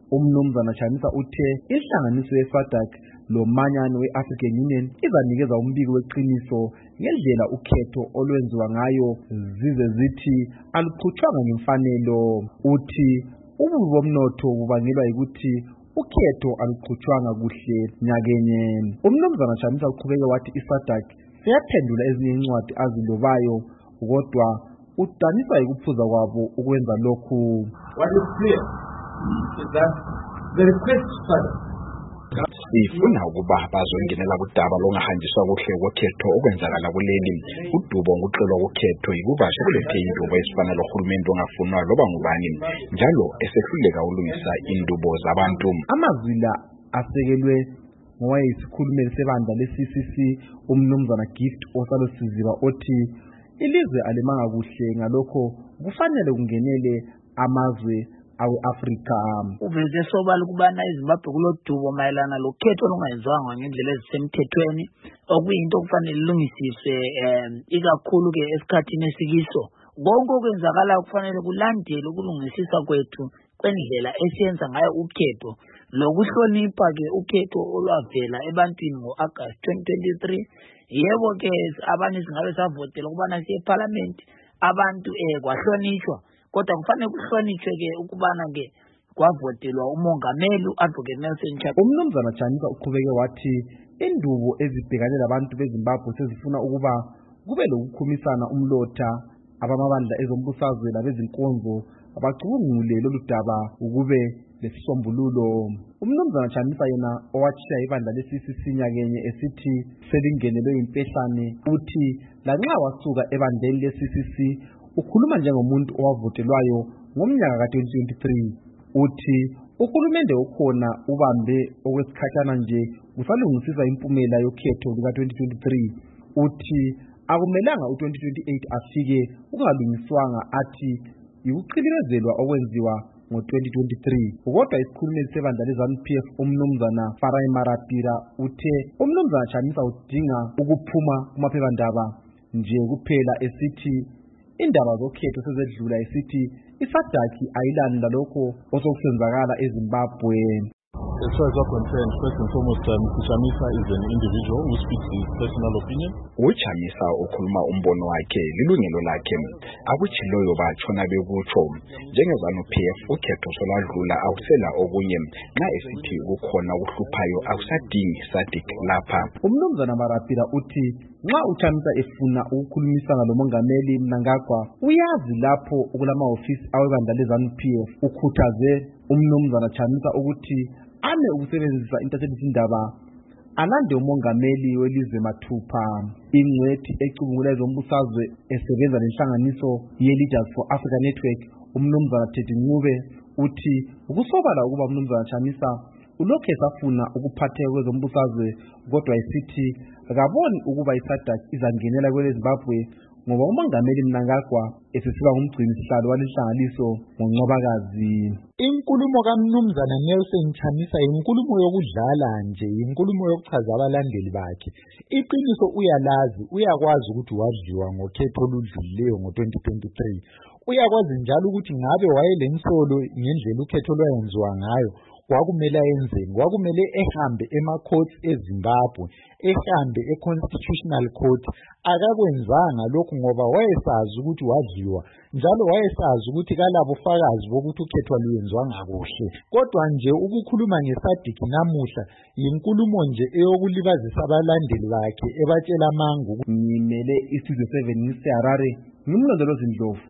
Umnumzana Chamisa uthe inhlanganiso ye-SADC lomanyano we-African Union izanikeza umbiko weqiniso ngendlela ukhetho olwenziwa ngayo zize zithi aluqhutshwanga ngemfanelo. Uthi ububi bomnotho bubangelwa ukuthi ukhetho aluqhutshwanga kuhle nyakenye. Umnumzana Chamisa uqhubeke wathi i-SADC seyaphendula ezinye incwadi azilobayo kodwa udanisa ukuphuza kwabo ukwenza lokhu. What is clear is that the request SADC sifuna ukuba bazongenela kudaba longahanjiswa kuhle kokhetho okwenzakala kuleli udubo nguxelo kokhetho ikubasha kulethe indubo esifana lohulumeni ongafunwa loba ngubani njalo esehluleka ulungisa indubo zabantu. Amazwila asekelwe ngowayisikhulumeli sebandla le-CCC umnumzana Gift Osalosiziba othi ilizwe alimanga kuhle ngalokho kufanele kungenele amazwe awe-Afrika. Uveze sobala ukubana iZimbabwe kulodubo mayelana lokhetho olungayenzwanga ngendlela ezisemthethweni okuyinto okufanele ilungisiswe ikakhulu ke esikhathini esikiso. Konke okwenzakala kufanele kulandele ukulungisisa kwethu kwendlela esiyenza ngayo ukhetho lokuhlonipha ke ukhetho olwavela ebantwini ngo-August 2023. Yebo ke abanye singabe savotela ukubana siye eParliament abantu kwahlonishwa kodwa kufanele kuhlonishwe ke ukubana ke kwavotelwa umongameli uAdvocate Nelson Chamisa. Umnumzana Chamisa uqhubeke wathi indubo ezibhekane labantu beZimbabwe sezifuna ukuba kube lokukhumisana umlotha abamabandla ezombusazwe labezinkonzo abacubungule lolu daba ukube lesisombululo. Umnumzana Chamisa yena owatshiya ibandla le-CCC nyakenye esithi selingenelwe impehlane uthi lanxa wasuka ebandleni le-CCC ukhuluma njengomuntu owavotelwayo ngomnyaka ka-2023. Uthi uhulumende okhona ubambe okwesikhatshana nje kusalungisisa impumela yokhetho luka-2023. Uthi akumelanga u-2028 afike kungalungiswanga athi yikuqhilibezelwa okwenziwa ngo-2023. Kodwa isikhulumeli sebandla le-ZANU-PF umnumzana Farai Marapira uthe umnumzana Chamisa udinga ukuphuma kumaphephandaba nje kuphela esithi indaba zokhetho sezedlula esithi i-SADC ayilani lalokho osokusenzakala eZimbabwe. As far as I'm concerned, first and foremost, Mr. Chamisa is an individual who speaks his personal opinion. Uchamisa ukhuluma umbono wakhe lilungelo lakhe akutshiloyo batshona bekutsho njengezanu-PF ukhetho soladlula awusela okunye nxa esithi kukhona ukuhluphayo awusadingi SADC lapha. Umnumzana Marapira uthi nxa uChamisa efuna ukukhulumisana lomongameli Mnangagwa uyazi lapho okulamahofisi awebandla le-ZANU-PF. Ukhuthaze umnumzana Chamisa ukuthi ane ukusebenzisa intatheli-zindaba alande umongameli welizwe mathupha. Ingcwethi ecubungula ezombusazwe esebenza lenhlanganiso ye-Leaders for Africa Network umnumzana Teddy Ncube uthi ukusobala ukuba umnumzana Chamisa ulokhu esafuna ukuphatheka kwezombusazwe kodwa esithi akaboni ukuba i-SADC izangenela kweleZimbabwe ngoba umongameli Mnangagwa esesiba ngumgcini sihlalo walenhlanganiso ngoNcwabakazi. Inkulumo kaMnumzana Nelson Chamisa inkulumo yokudlala nje, inkulumo yokuchaza abalandeli bakhe. Iqiniso uyalazi, uyakwazi ukuthi wadliwa ngokhetho oludlulileyo ngo-2023. Uyakwazi njalo ukuthi ngabe wayelensolo ngendlela ukhetho lwayenziwa ngayo kwakumele ayenzeni. Kwakumele ehambe ema-courts eZimbabwe, ehambe e-Constitutional Court. Akakwenzanga lokhu ngoba wayesazi ukuthi wadliwa, njalo wayesazi ukuthi kalabo fakazi bokuthi ukhetho lwenziwa ngakuhle. Kodwa nje ukukhuluma nge-SADC namuhla yinkulumo nje eyokulibazisa abalandeli bakhe ebatshela amangu. Ngimele iSizwe 7 ngiseHarare, ngimlondolozi Ndlovu.